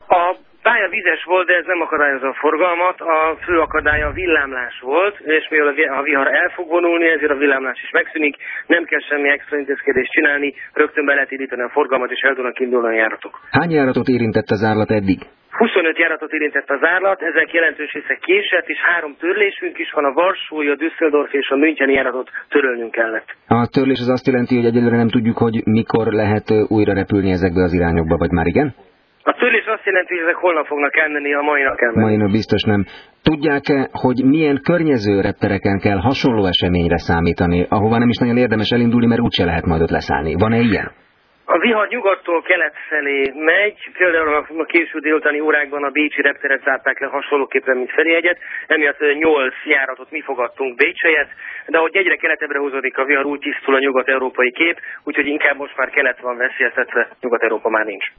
A pálya vizes volt, de ez nem akadályozza a forgalmat. A fő akadálya a villámlás volt, és mivel a vihar el fog vonulni, ezért a villámlás is megszűnik. Nem kell semmi extra intézkedést csinálni, rögtön be lehet indítani a forgalmat, és el tudnak indulni a járatok. Hány járatot érintett a zárlat eddig? 25 járatot érintett a zárlat, ezek jelentős része késett, és 3 törlésünk is van, a varsói, a Düsseldorf és a müncheni járatot törölnünk kellett. A törlés az azt jelenti, hogy egyelőre nem tudjuk, hogy mikor lehet újra repülni ezekbe az irányokba, vagy már igen? A törlés azt jelenti, hogy ezek holnap fognak elmenni, a mai nap elmenni. Mai nap biztos nem. Tudják-e, hogy milyen környező reptereken kell hasonló eseményre számítani, ahova nem is nagyon érdemes elindulni, mert úgyse lehet majd ott leszállni? Van-e ilyen? A vihar nyugattól kelet felé megy, például a késő délutáni órákban a bécsi repteret zárták le hasonlóképpen, mint Ferihegyet, emiatt 8 járatot mi fogadtunk Bécs helyett, de ahogy egyre keletebbre húzódik a vihar, úgy tisztul a nyugat-európai kép, úgyhogy inkább most már kelet van veszélyeztetve, Nyugat-Európa már nincs.